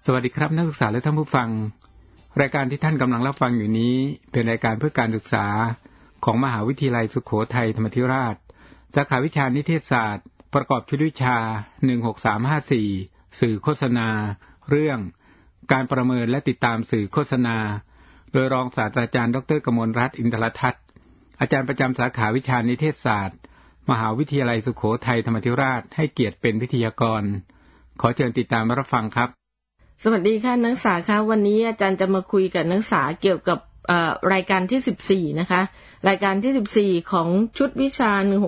สวัสดีครับนักศึกษาและท่านผู้ฟังรายการที่ท่านกำลังรับฟังอยู่นี้เป็นรายการเพื่อการศึกษาของมหาวิทยาลัยสุโขทัยธรรมาธิราชสาขาวิชานิเทศศาสตร์ประกอบชุดวิชา16354สื่อโฆษณาเรื่องการประเมินและติดตามสื่อโฆษณาโดยรองศาสตราจารย์ดร.กมลรัตน์อินทรทัศน์อาจารย์ประจำสาขาวิชานิเทศศาสตร์มหาวิทยาลัยสุโขทัยธรรมาธิราชให้เกียรติเป็นวิทยากรขอเชิญติดตามรับฟังครับสวัสดีค่ะนักศึกษาคะวันนี้อาจารย์จะมาคุยกับนักศึกษาเกี่ยวกับรายการที่14นะคะรายการที่14ของชุดวิชา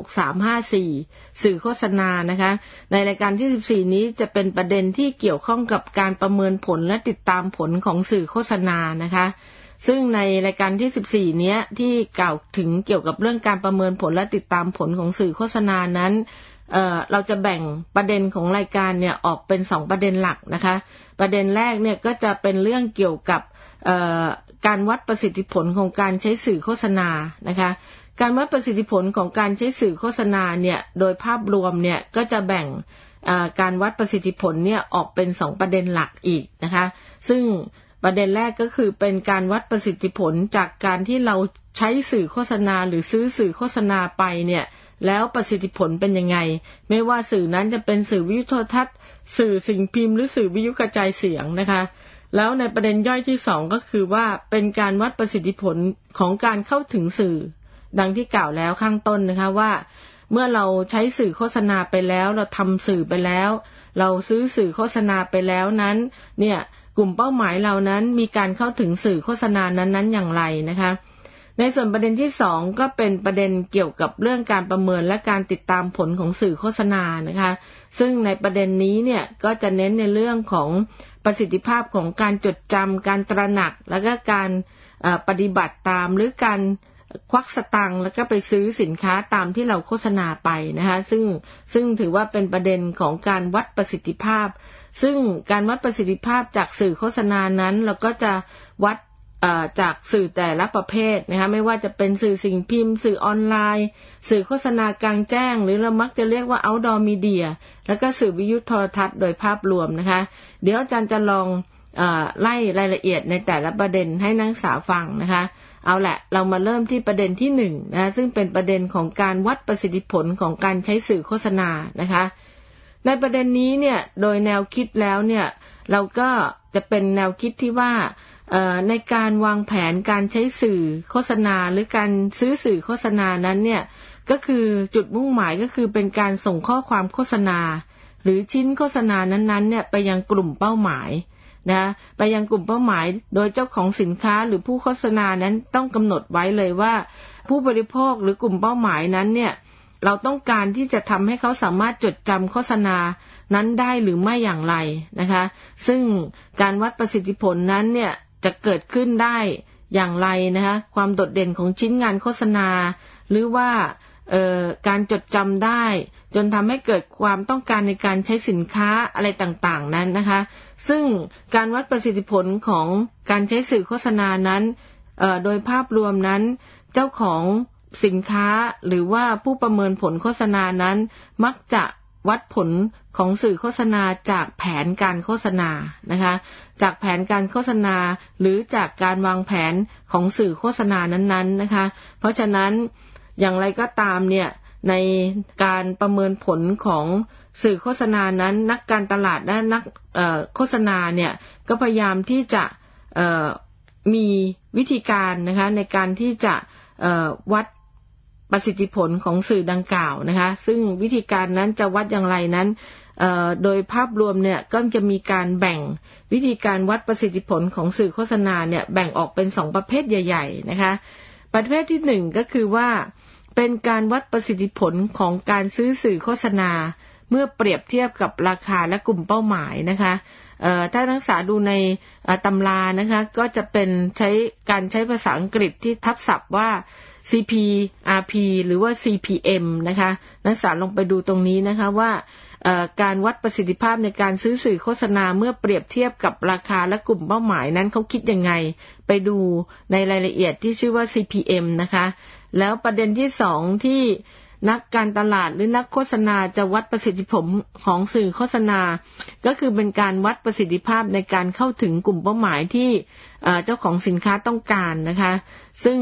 16354สื่อโฆษณานะคะในรายการที่14นี้จะเป็นประเด็นที่เกี่ยวข้องกับการประเมินผลและติดตามผลของสื่อโฆษณานะคะซึ่งในรายการที่14เนี้ยที่กล่าวถึงเกี่ยวกับเรื่องการประเมินผลและติดตามผลของสื่อโฆษณานั้นเราจะแบ่งประเด็นของรายการเนี่ยออกเป็น2ประเด็นหลักนะคะประเด็นแรกเนี่ยก็จะเป็นเรื่องเกี่ยวกับการวัดประสิทธิผลของการใช้สื่อโฆษณานะคะการวัดประสิทธิผลของการใช้สื่อโฆษณาเนี่ยโดยภาพรวมเนี่ยก็จะแบ่งการวัดประสิทธิผลเนี่ยออกเป็น2ประเด็นหลักอีกนะคะซึ่งประเด็นแรกก็คือเป็นการวัดประสิทธิผลจากการที่เราใช้สื่อโฆษณาหรือซื้อสื่อโฆษณาไปเนี่ยแล้วประสิทธิผลเป็นยังไงไม่ว่าสื่อนั้นจะเป็นสื่อวิทยุโทรทัศน์สื่อสิ่งพิมพ์หรือสื่อวิทยุกระจายเสียงนะคะแล้วในประเด็นย่อยที่2ก็คือว่าเป็นการวัดประสิทธิผลของการเข้าถึงสื่อดังที่กล่าวแล้วข้างต้นนะคะว่าเมื่อเราใช้สื่อโฆษณาไปแล้วเราทำสื่อไปแล้วเราซื้อสื่อโฆษณาไปแล้วนั้นเนี่ยกลุ่มเป้าหมายเรานั้นมีการเข้าถึงสื่อโฆษณานั้นๆอย่างไรนะคะในส่วนประเด็นที่2ก็เป็นประเด็นเกี่ยวกับเรื่องการประเมินและการติดตามผลของสื่อโฆษณานะคะซึ่งในประเด็นนี้เนี่ยก็จะเน้นในเรื่องของประสิทธิภาพของการจดจำการตระหนักแล้วก็การปฏิบัติตามหรือการควักสตังค์แล้วก็ไปซื้อสินค้าตามที่เราโฆษณาไปนะคะซึ่งถือว่าเป็นประเด็นของการวัดประสิทธิภาพซึ่งการวัดประสิทธิภาพจากสื่อโฆษณานั้นเราก็จะวัดจากสื่อแต่ละประเภทนะคะไม่ว่าจะเป็นสื่อสิ่งพิมพ์สื่อออนไลน์สื่อโฆษณากลางแจ้งหรือเรามักจะเรียกว่า outdoor media แล้วก็สื่อวิทยุโทรทัศน์โดยภาพรวมนะคะเดี๋ยวอาจารย์จะลองไล่รายละเอียดในแต่ละประเด็นให้นักศึกษาฟังนะคะเอาแหละเรามาเริ่มที่ประเด็นที่1นะซึ่งเป็นประเด็นของการวัดประสิทธิผลของการใช้สื่อโฆษณานะคะในประเด็นนี้เนี่ยโดยแนวคิดแล้วเนี่ยเราก็จะเป็นแนวคิดที่ว่าในการวางแผนการใช้สื่อโฆษณาหรือการซื้อสื่อโฆษณานั้นเนี่ยก็คือจุดมุ่งหมายก็คือเป็นการส่งข้อความโฆษณาหรือชิ้นโฆษณานั้นๆเนี่ยไปยังกลุ่มเป้าหมายนะไปยังกลุ่มเป้าหมายโดยเจ้าของสินค้าหรือผู้โฆษณานั้นต้องกำหนดไว้เลยว่าผู้บริโภคหรือกลุ่มเป้าหมายนั้นเนี่ยเราต้องการที่จะทำให้เขาสามารถจดจำโฆษณานั้นได้หรือไม่อย่างไรนะคะซึ่งการวัดประสิทธิผลนั้นเนี่ยจะเกิดขึ้นได้อย่างไรนะคะความโดดเด่นของชิ้นงานโฆษณาหรือว่าการจดจำได้จนทำให้เกิดความต้องการในการใช้สินค้าอะไรต่างๆนั้นนะคะซึ่งการวัดประสิทธิผลของการใช้สื่อโฆษณานั้นโดยภาพรวมนั้นเจ้าของสินค้าหรือว่าผู้ประเมินผลโฆษณานั้นมักจะวัดผลของสื่อโฆษณาจากแผนการโฆษณานะคะจากแผนการโฆษณาหรือจากการวางแผนของสื่อโฆษณานั้นๆนะคะเพราะฉะนั้นอย่างไรก็ตามเนี่ยในการประเมินผลของสื่อโฆษณานั้นนักการตลาดและนักโฆษณาเนี่ยก็พยายามที่จะมีวิธีการนะคะในการที่จะวัดประสิทธิผลของสื่อดังกล่าวนะคะซึ่งวิธีการนั้นจะวัดอย่างไรนั้นโดยภาพรวมเนี่ยก็จะมีการแบ่งวิธีการวัดประสิทธิผลของสื่อโฆษณาเนี่ยแบ่งออกเป็น2ประเภทใหญ่ๆนะคะประเภทที่1ก็คือว่าเป็นการวัดประสิทธิผลของการซื้อสื่อโฆษณาเมื่อเปรียบเทียบกับราคาและกลุ่มเป้าหมายนะคะถ้านักศึกษาดูในตำรานะคะก็จะเป็นการใช้ภาษาอังกฤษที่ทับศัพท์ว่า CPRP หรือว่า CPM นะคะนักศึกษาลงไปดูตรงนี้นะคะว่าการวัดประสิทธิภาพในการซื้อสื่อโฆษณาเมื่อเปรียบเทียบกับราคาและกลุ่มเป้าหมายนั้นเขาคิดยังไงไปดูในรายละเอียดที่ชื่อว่า CPM นะคะแล้วประเด็นที่2ที่นักการตลาดหรือนักโฆษณาจะวัดประสิทธิผลของสื่อโฆษณาก็คือเป็นการวัดประสิทธิภาพในการเข้าถึงกลุ่มเป้าหมายที่เจ้าของสินค้าต้องการนะคะซึ่ง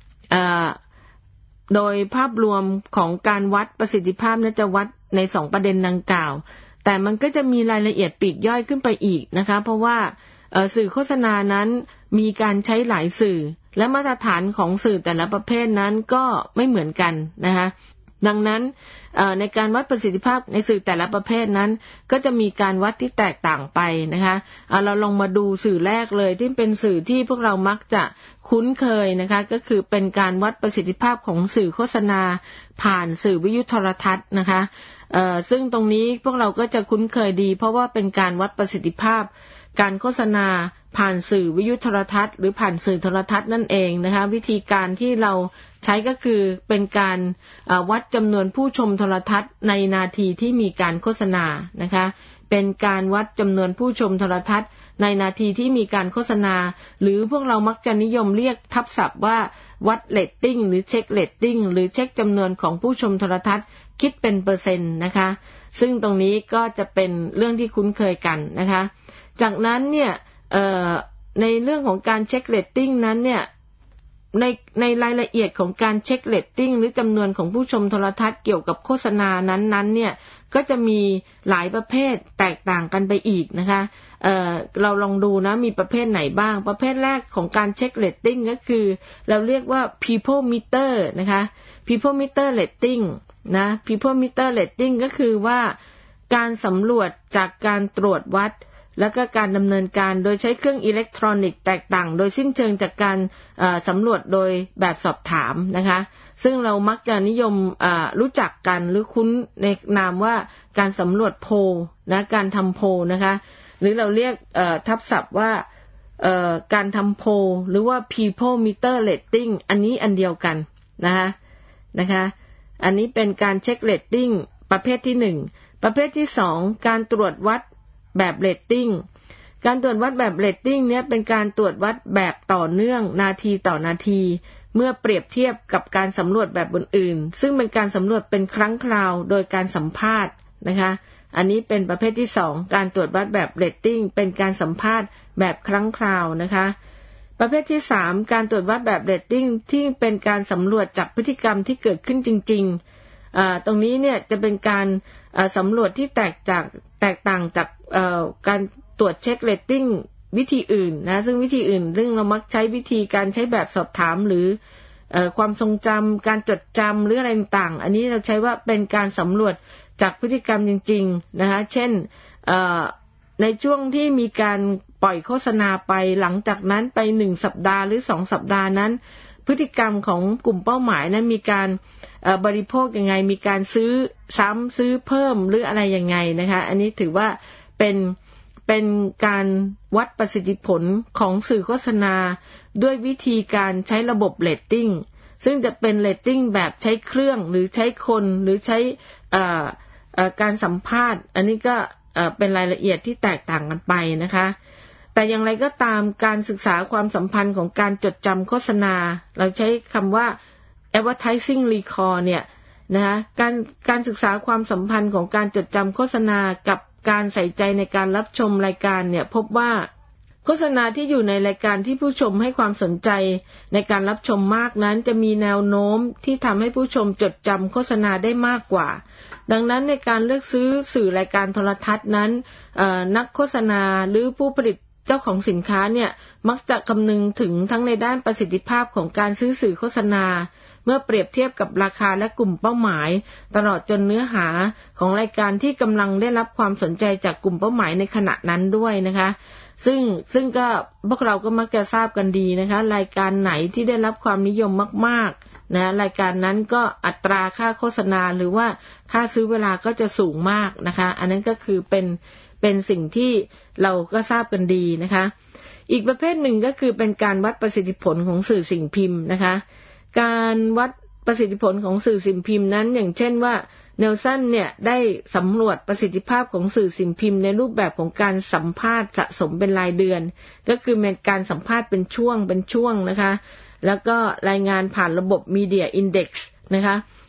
โดยภาพรวมของการวัดประสิทธิภาพนั้นจะวัดใน2ประเด็นดังกล่าวแต่มันก็จะมีรายละเอียดปลีกย่อยขึ้นไปอีกนะคะเพราะว่าสื่อโฆษณานั้นมีการใช้หลายสื่อและมาตรฐานของสื่อแต่ละประเภทนั้นก็ไม่เหมือนกันนะคะดังนั้นในการวัดประสิทธิภาพในสื่อแต่ละประเภทนั้นก็จะมีการวัดที่แตกต่างไปนะคะเราลองมาดูสื่อแรกเลยที่เป็นสื่อที่พวกเรามักจะคุ้นเคยนะคะก็คือเป็นการวัดประสิทธิภาพของสื่อโฆษณาผ่านสื่อวิทยุโทรทัศน์นะคะซึ่งตรงนี้พวกเราก็จะคุ้นเคยดีเพราะว่าเป็นการวัดประสิทธิภาพการโฆษณาผ่านสื่อวิทยุโทรทัศน์หรือผ่านสื่อโทรทัศน์นั่นเองนะคะวิธีการที่เราใช้ก็คือเป็นการวัดจำนวนผู้ชมโทรทัศน์ในนาทีที่มีการโฆษณานะคะเป็นการวัดจำนวนผู้ชมโทรทัศน์ในนาทีที่มีการโฆษณาหรือพวกเรามักจะนิยมเรียกทับศัพท์ว่าวัดเรตติ้งหรือเช็คเรตติ้งหรือเช็คจำนวนของผู้ชมโทรทัศน์คิดเป็นเปอร์เซ็นต์นะคะซึ่งตรงนี้ก็จะเป็นเรื่องที่คุ้นเคยกันนะคะจากนั้นเนี่ยในเรื่องของการเช็คเรตติ้งนั้นเนี่ยในรายละเอียดของการเช็คเรตติ้งหรือจำนวนของผู้ชมโทรทัศน์เกี่ยวกับโฆษณานั้นเนี่ยก็จะมีหลายประเภทแตกต่างกันไปอีกนะคะเราลองดูนะมีประเภทไหนบ้างประเภทแรกของการเช็คเรตติ้งก็คือเราเรียกว่า people meter นะคะ people meter rating นะ people meter rating ก็คือว่าการสำรวจจากการตรวจวัดแล้วก็การดำเนินการโดยใช้เครื่องอิเล็กทรอนิกส์แตกต่างโดยสิ้นเชิงจากการสำรวจโดยแบบสอบถามนะคะซึ่งเรามักจะนิยมรู้จักกันหรือคุ้นในนามว่าการสำรวจโพลนะการทำโพลนะคะหรือเราเรียกทับศัพท์ว่าการทำโพลหรือว่า people meter rating อันนี้อันเดียวกันนะคะอันนี้เป็นการเช็คเรตติ้งประเภทที่1ประเภทที่2การตรวจวัดแบบเรตติ้งการตรวจวัดแบบเรตติ้งเนี่ยเป็นการตรวจวัดแบบต่อเนื่องนาทีต่อนาทีเมื่อเปรียบเทียบกับการสำรวจแบบอื่นๆซึ่งเป็นการสำรวจเป็นครั้งคราวโดยการสัมภาษณ์นะคะอันนี้เป็นประเภทที่2การตรวจวัดแบบเรตติ้งเป็นการสัมภาษณ์แบบครั้งคราวนะคะประเภทที่3การตรวจวัดแบบเรตติ้งที่เป็นการสำรวจจากพฤติกรรมที่เกิดขึ้นจริงๆตรงนี้เนี่ยจะเป็นการสำรวจที่แตกต่างจากการตรวจเช็คเรตติ้งวิธีอื่นนะซึ่งวิธีอื่นซึ่งเรามักใช้วิธีการใช้แบบสอบถามหรือความทรงจำการจดจำหรืออะไรต่างๆอันนี้เราใช้ว่าเป็นการสำรวจจากพฤติกรรมจริงๆนะคะเช่นในช่วงที่มีการปล่อยโฆษณาไปหลังจากนั้นไป1สัปดาห์หรือ2สัปดาห์นั้นพฤติกรรมของกลุ่มเป้าหมายนั้นมีการบริโภคยังไงมีการซื้อซ้ำซื้อเพิ่มหรืออะไรยังไงนะคะอันนี้ถือว่าเป็นการวัดประสิทธิผลของสื่อโฆษณาด้วยวิธีการใช้ระบบเรตติ้งซึ่งจะเป็นเรตติ้งแบบใช้เครื่องหรือใช้คนหรือใช้การสัมภาษณ์อันนี้ก็เป็นรายละเอียดที่แตกต่างกันไปนะคะแต่อย่างไรก็ตามการศึกษาความสัมพันธ์ของการจดจำโฆษณาเราใช้คำว่า advertising recall เนี่ยนะคะการศึกษาความสัมพันธ์ของการจดจำโฆษณากับการใส่ใจในการรับชมรายการเนี่ยพบว่าโฆษณาที่อยู่ในรายการที่ผู้ชมให้ความสนใจในการรับชมมากนั้นจะมีแนวโน้มที่ทำให้ผู้ชมจดจำโฆษณาได้มากกว่าดังนั้นในการเลือกซื้อสื่อรายการโทรทัศน์นั้นนักโฆษณาหรือผู้ผลิตเจ้าของสินค้าเนี่ยมักจะคำนึงถึงทั้งในด้านประสิทธิภาพของการซื้อสื่อโฆษณาเมื่อเปรียบเทียบกับราคาและกลุ่มเป้าหมายตลอดจนเนื้อหาของรายการที่กำลังได้รับความสนใจจากกลุ่มเป้าหมายในขณะนั้นด้วยนะคะซึ่งก็พวกเราก็มักจะทราบกันดีนะคะรายการไหนที่ได้รับความนิยมมากๆนะรายการนั้นก็อัตราค่าโฆษณาหรือว่าค่าซื้อเวลาก็จะสูงมากนะคะอันนั้นก็คือเป็นสิ่งที่เราก็ทราบกันดีนะคะอีกประเภทหนึ่งก็คือเป็นการวัดประสิทธิผลของสื่อสิ่งพิมพ์นะคะการวัดประสิทธิผลของสื่อสิ่งพิมพ์นั้นอย่างเช่นว่าเนลสันเนี่ยได้สำรวจประสิทธิภาพของสื่อสิ่งพิมพ์ในรูปแบบของการสัมภาษณ์สะสมเป็นรายเดือนก็คือเป็นการสัมภาษณ์เป็นช่วงนะคะแล้วก็รายงานผ่านระบบ Media Index นะคะ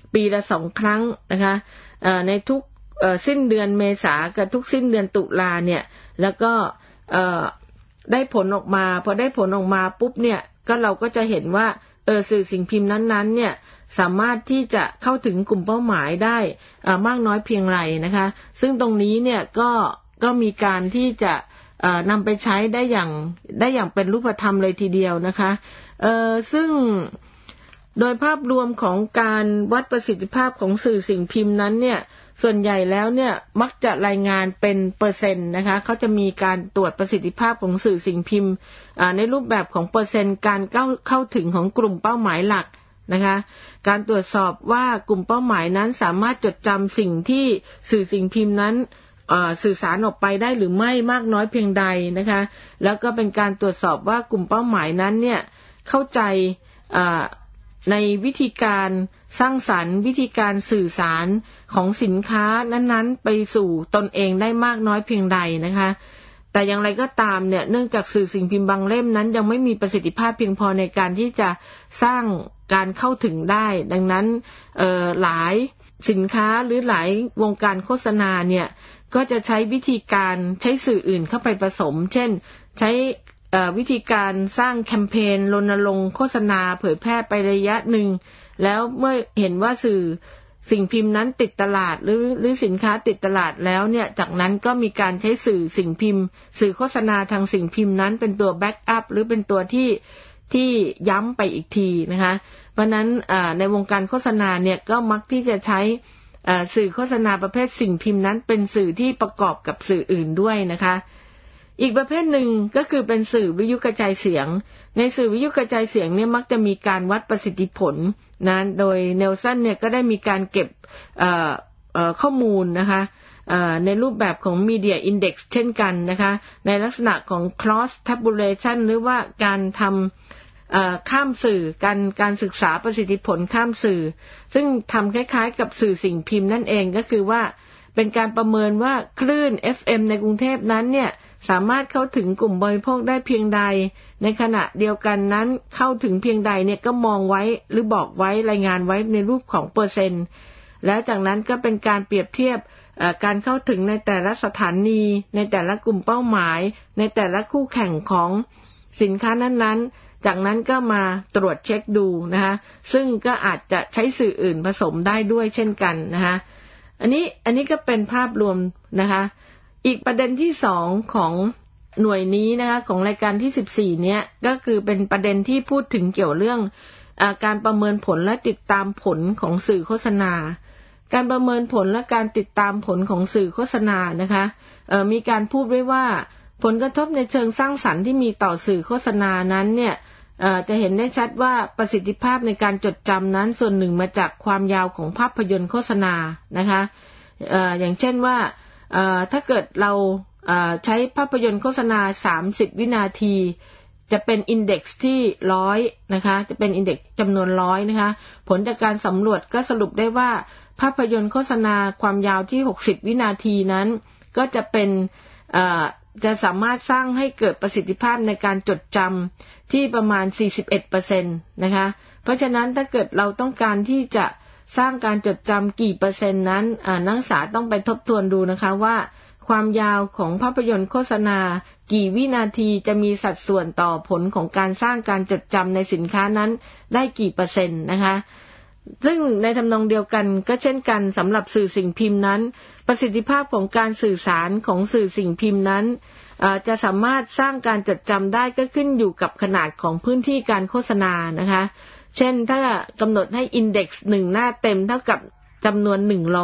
ปีละ2ครั้งนะคะในทุกสิ้นเดือนเมษากับทุกสิ้นเดือนตุลาเนี่ยแล้วก็ได้ผลออกมาพอได้ผลออกมาปุ๊บเนี่ยก็เราก็จะเห็นว่าสื่อสิ่งพิมพ์นั้นๆเนี่ยสามารถที่จะเข้าถึงกลุ่มเป้าหมายได้มากน้อยเพียงไรนะคะซึ่งตรงนี้เนี่ยก็มีการที่จะนำไปใช้ได้อย่างเป็นรูปธรรมเลยทีเดียวนะคะซึ่งโดยภาพรวมของการวัดประสิทธิภาพของสื่อสิ่งพิมพ์นั้นเนี่ยส่วนใหญ่แล้วเนี่ยมักจะรายงานเป็นเปอร์เซ็นต์นะคะเขาจะมีการตรวจประสิทธิภาพของสื่อสิ่งพิมพ์ในรูปแบบของเปอร์เซ็นต์การเข้าถึงของกลุ่มเป้าหมายหลักนะคะการตรวจสอบว่ากลุ่มเป้าหมายนั้นสามารถจดจำสิ่งที่สื่อสิ่งพิมพ์นั้นสื่อสารออกไปได้หรือไม่มากน้อยเพียงใดนะคะแล้วก็เป็นการตรวจสอบว่ากลุ่มเป้าหมายนั้นเนี่ยเข้าใจในวิธีการสร้างสรรค์วิธีการสื่อสารของสินค้านั้นๆไปสู่ตนเองได้มากน้อยเพียงใดนะคะแต่อย่างไรก็ตามเนี่ยเนื่องจากสื่อสิ่งพิมพ์บางเล่มนั้นยังไม่มีประสิทธิภาพเพียงพอในการที่จะสร้างการเข้าถึงได้ดังนั้นหลายสินค้าหรือหลายวงการโฆษณาเนี่ยก็จะใช้วิธีการใช้สื่ออื่นเข้าไปผสมเช่นใช้วิธีการสร้างแคมเปญรณรงค์โฆษณาเผยแพร่ไประยะหนึ่งแล้วเมื่อเห็นว่าสื่อสิ่งพิมพ์นั้นติดตลาดหรือสินค้าติดตลาดแล้วเนี่ยจากนั้นก็มีการใช้สื่อสิ่งพิมพ์สื่อโฆษณาทางสิ่งพิมพ์นั้นเป็นตัวแบ็กอัพหรือเป็นตัวที่ย้ำไปอีกทีนะคะเพราะนั้นในวงการโฆษณาเนี่ยก็มักที่จะใช้สื่อโฆษณาประเภทสิ่งพิมพ์นั้นเป็นสื่อที่ประกอบกับสื่ออื่นด้วยนะคะอีกประเภทหนึ่งก็คือเป็นสื่อวิทยุกระจายเสียงในสื่อวิทยุกระจายเสียงเนี่ยมักจะมีการวัดประสิทธิผลนะโดยเนลสันเนี่ยก็ได้มีการเก็บข้อมูลนะคะในรูปแบบของ Media Index เช่นกันนะคะในลักษณะของ cross tabulation หรือว่าการทำข้ามสื่อการศึกษาประสิทธิผลข้ามสื่อซึ่งทำคล้ายๆกับสื่อสิ่งพิมพ์นั่นเองก็คือว่าเป็นการประเมินว่าคลื่น FM ในกรุงเทพนั้นเนี่ยสามารถเข้าถึงกลุ่มบริโภคได้เพียงใดในขณะเดียวกันนั้นเข้าถึงเพียงใดเนี่ยก็มองไว้หรือบอกไว้รายงานไว้ในรูปของเปอร์เซ็นต์แล้วจากนั้นก็เป็นการเปรียบเทียบการเข้าถึงในแต่ละสถานีในแต่ละกลุ่มเป้าหมายในแต่ละคู่แข่งของสินค้านั้นๆจากนั้นก็มาตรวจเช็คดูนะคะซึ่งก็อาจจะใช้สื่ออื่นผสมได้ด้วยเช่นกันนะคะอันนี้ก็เป็นภาพรวมนะคะอีกประเด็นที่2ของหน่วยนี้นะคะของรายการที่14เนี่ยก็คือเป็นประเด็นที่พูดถึงเกี่ยวเรื่องการประเมินผลและติดตามผลของสื่อโฆษณาการประเมินผลและการติดตามผลของสื่อโฆษณานะคะมีการพูดไว้ว่าผลกระทบในเชิงสร้างสรรค์ที่มีต่อสื่อโฆษณานั้นเนี่ยจะเห็นได้ชัดว่าประสิทธิภาพในการจดจำนั้นส่วนหนึ่งมาจากความยาวของภาพยนตร์โฆษณานะคะอย่างเช่นว่าถ้าเกิดเราใช้ภาพยนตร์โฆษณา30วินาทีจะเป็นอินเด็กซ์ที่100นะคะจะเป็นอินเด็กซ์จำนวน100นะคะผลจากการสำรวจก็สรุปได้ว่าภาพยนตร์โฆษณาความยาวที่60วินาทีนั้นก็จะเป็นจะสามารถสร้างให้เกิดประสิทธิภาพในการจดจำที่ประมาณ 41% นะคะเพราะฉะนั้นถ้าเกิดเราต้องการที่จะสร้างการจดจำกี่เปอร์เซ็นต์นั้นนักศึกษาต้องไปทบทวนดูนะคะว่าความยาวของภาพยนตร์โฆษณากี่วินาทีจะมีสัดส่วนต่อผลของการสร้างการจดจำในสินค้านั้นได้กี่เปอร์เซ็นต์นะคะซึ่งในทำนองเดียวกันก็เช่นกันสำหรับสื่อสิ่งพิมพ์นั้นประสิทธิภาพของการสื่อสารของสื่อสิ่งพิมพ์นั้นจะสามารถสร้างการจดจำได้ก็ขึ้นอยู่กับขนาดของพื้นที่การโฆษณานะคะเช่นถ้ากำหนดให้อินเด็กซ์1หน้าเต็มเท่ากับจำนวน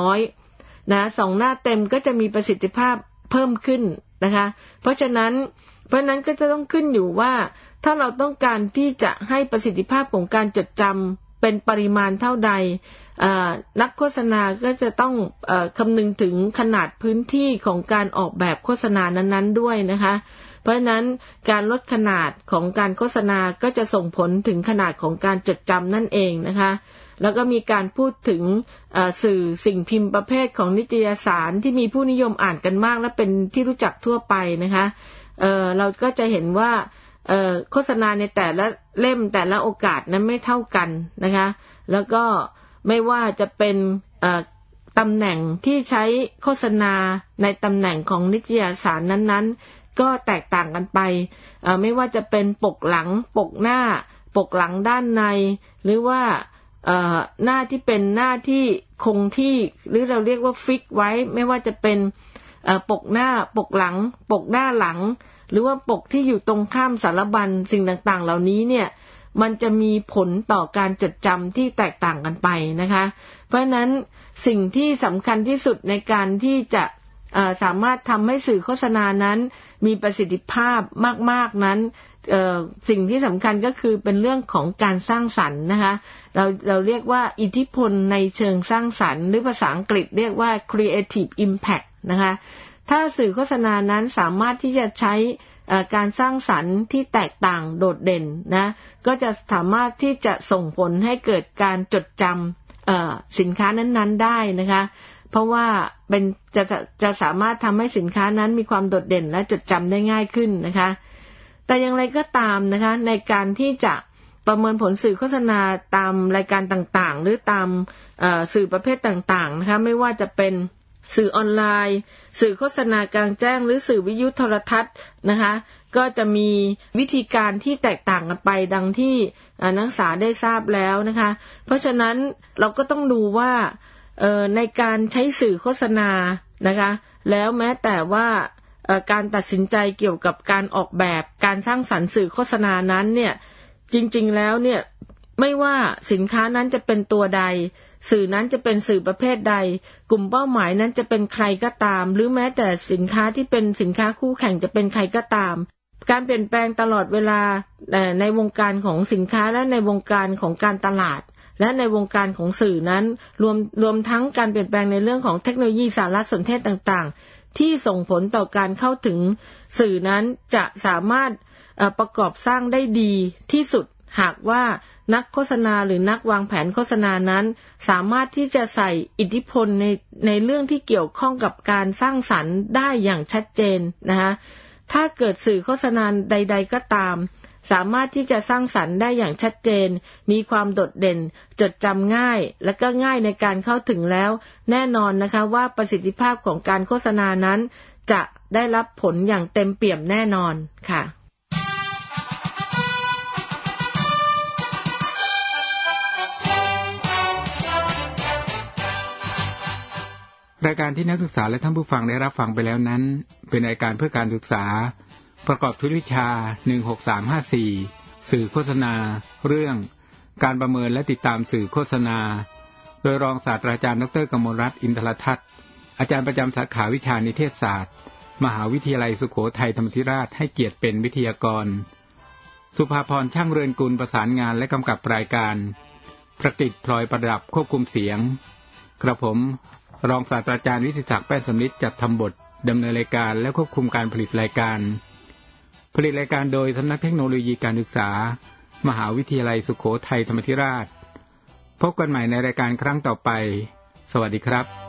100นะ2หน้าเต็มก็จะมีประสิทธิภาพเพิ่มขึ้นนะคะเพราะฉะนั้นก็จะต้องขึ้นอยู่ว่าถ้าเราต้องการที่จะให้ประสิทธิภาพของการจดจำเป็นปริมาณเท่าใดนักโฆษณาก็จะต้องคำนึงถึงขนาดพื้นที่ของการออกแบบโฆษณานั้นๆด้วยนะคะเพราะฉะนั้นการลดขนาดของการโฆษณาก็จะส่งผลถึงขนาดของการจดจำนั่นเองนะคะแล้วก็มีการพูดถึงสื่อสิ่งพิมพ์ประเภทของนิตยสารที่มีผู้นิยมอ่านกันมากและเป็นที่รู้จักทั่วไปนะคะเราก็จะเห็นว่าโฆษณาในแต่ละเล่มแต่ละโอกาสนั้นไม่เท่ากันนะคะแล้วก็ไม่ว่าจะเป็นตำแหน่งที่ใช้โฆษณาในตำแหน่งของนิตยสารนั้นๆก็แตกต่างกันไปไม่ว่าจะเป็นปกหลังปกหน้าปกหลังด้านในหรือว่าหน้าที่เป็นหน้าที่คงที่หรือเราเรียกว่าฟิกไว้ไม่ว่าจะเป็นปกหน้าปกหลังปกหน้าหลังหรือว่าปกที่อยู่ตรงข้ามสารบัญสิ่งต่างๆเหล่านี้เนี่ยมันจะมีผลต่อการจดจำที่แตกต่างกันไปนะคะเพราะฉะนั้นสิ่งที่สำคัญที่สุดในการที่จะสามารถทำให้สื่อโฆษณานั้นมีประสิทธิภาพมากๆนั้นสิ่งที่สำคัญก็คือเป็นเรื่องของการสร้างสรรค์นะคะเราเรียกว่าอิทธิพลในเชิงสร้างสรรค์หรือภาษาอังกฤษเรียกว่า creative impact นะคะถ้าสื่อโฆษณานั้นสามารถที่จะใช้การสร้างสรรค์ที่แตกต่างโดดเด่นนะก็จะสามารถที่จะส่งผลให้เกิดการจดจำสินค้านั้นๆได้นะคะเพราะว่าจะสามารถทำให้สินค้านั้นมีความโดดเด่นและจดจำได้ง่ายขึ้นนะคะแต่อย่างไรก็ตามนะคะในการที่จะประเมินผลสื่อโฆษณาตามรายการต่างๆหรือตามสื่อประเภทต่างๆนะคะไม่ว่าจะเป็นสื่อออนไลน์สื่อโฆษณากลางแจ้งหรือสื่อวิทยุโทรทัศน์นะคะก็จะมีวิธีการที่แตกต่างกันไปดังที่นักศึกษาได้ทราบแล้วนะคะเพราะฉะนั้นเราก็ต้องดูว่าในการใช้สื่อโฆษณานะคะแล้วแม้แต่ว่าการตัดสินใจเกี่ยวกับการออกแบบการสร้างสรรค์สื่อโฆษณานั้นเนี่ยจริงๆแล้วเนี่ยไม่ว่าสินค้านั้นจะเป็นตัวใดสื่อนั้นจะเป็นสื่อประเภทใดกลุ่มเป้าหมายนั้นจะเป็นใครก็ตามหรือแม้แต่สินค้าที่เป็นสินค้าคู่แข่งจะเป็นใครก็ตามการเปลี่ยนแปลงตลอดเวลาในวงการของสินค้าและในวงการของการตลาดและในวงการของสื่อนั้นรวมทั้งการเปลี่ยนแปลงในเรื่องของเทคโนโลยีสารสนเทศต่างๆที่ส่งผลต่อการเข้าถึงสื่อนั้นจะสามารถประกอบสร้างได้ดีที่สุดหากว่านักโฆษณาหรือนักวางแผนโฆษณานั้นสามารถที่จะใส่อิทธิพลในเรื่องที่เกี่ยวข้องกับการสร้างสรรค์ได้อย่างชัดเจนนะคะถ้าเกิดสื่อโฆษณาใดๆก็ตามสามารถที่จะสร้างสรรค์ได้อย่างชัดเจนมีความโดดเด่นจดจำง่ายและก็ง่ายในการเข้าถึงแล้วแน่นอนนะคะว่าประสิทธิภาพของการโฆษณานั้นจะได้รับผลอย่างเต็มเปี่ยมแน่นอนค่ะรายการที่นักศึกษาและท่านผู้ฟังได้รับฟังไปแล้วนั้นเป็นรายการเพื่อการศึกษาประกอบทุนวิชา16354สื่อโฆษณาเรื่องการประเมินและติดตามสื่อโฆษณาโดยรองศาสตราจารย์ดร.กมลรัตน์อินทรทัศน์อาจารย์ประจำสาขาวิชานิเทศศาสตร์มหาวิทยาลัยสุโขทัยธรรมาธิราชให้เกียรติเป็นวิทยากรสุภาพรช่างเรือนกุลประสานงานและกำกับรายการประกิตพลอยประดับควบคุมเสียงกระผมรองศาสตราจารย์วิสิทธิศักดิ์แป้นสำลิดจัดทำบทดำเนินรายการและควบคุมการผลิตรายการโดยสำนักเทคโนโลยีการศึกษามหาวิทยาลัยสุโขทัยธรรมาธิราชพบกันใหม่ในรายการครั้งต่อไปสวัสดีครับ